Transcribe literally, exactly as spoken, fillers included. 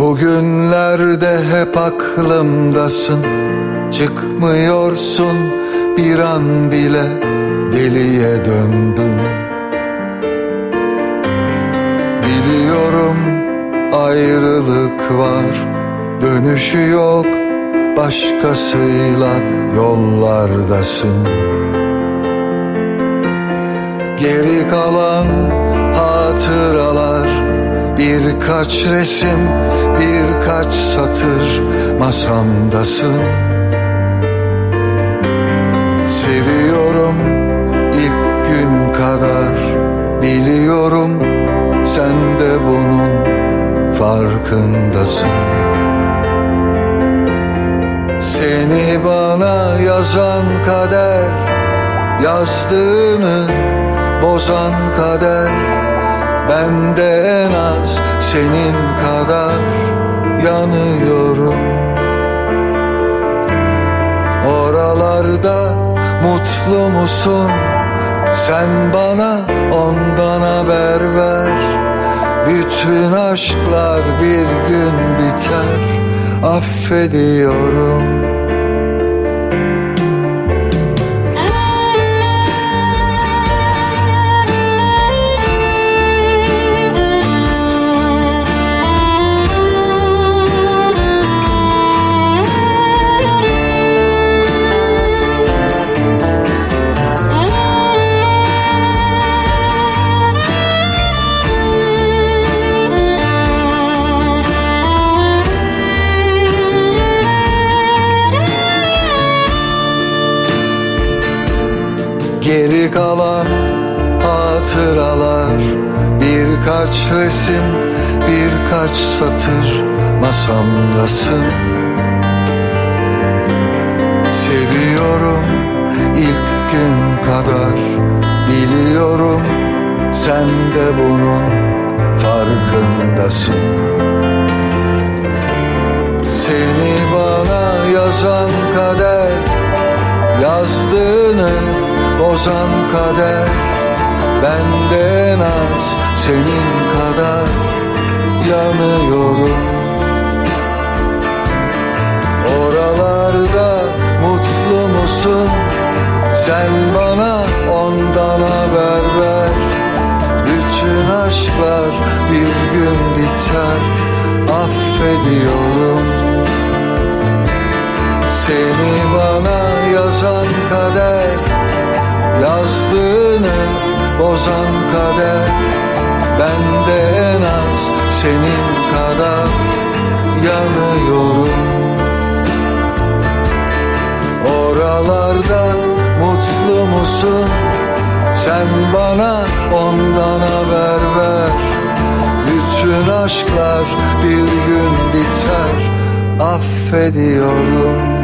Bugünlerde hep aklımdasın, çıkmıyorsun bir an bile, deliye döndüm. Biliyorum ayrılık var, dönüşü yok, başkasıyla yollardasın. Geri kalan hatıralar, birkaç resim, birkaç satır masamdasın. Seviyorum ilk gün kadar, biliyorum sen de bunun farkındasın. Seni bana yazan kader, yazdığını bozan kader, ben de en az senin kadar yanıyorum. Oralarda mutlu musun? Sen bana ondan haber ver. Bütün aşklar bir gün biter, affediyorum. Geri kalan hatıralar, birkaç resim, birkaç satır masamdasın. Seviyorum ilk gün kadar, biliyorum sen de bunun farkındasın. Seni bana yazan kader, yazdığını bozan kader, ben de en az senin kadar yanıyorum. Oralarda mutlu musun? Sen bana ondan haber ver. Bütün aşklar bir gün biter, affediyorum. Seni bana yazan kader, yazdığını bozan kader, ben de en az senin kadar yanıyorum. Oralarda mutlu musun? Sen bana ondan haber ver. Bütün aşklar bir gün biter, affediyorum.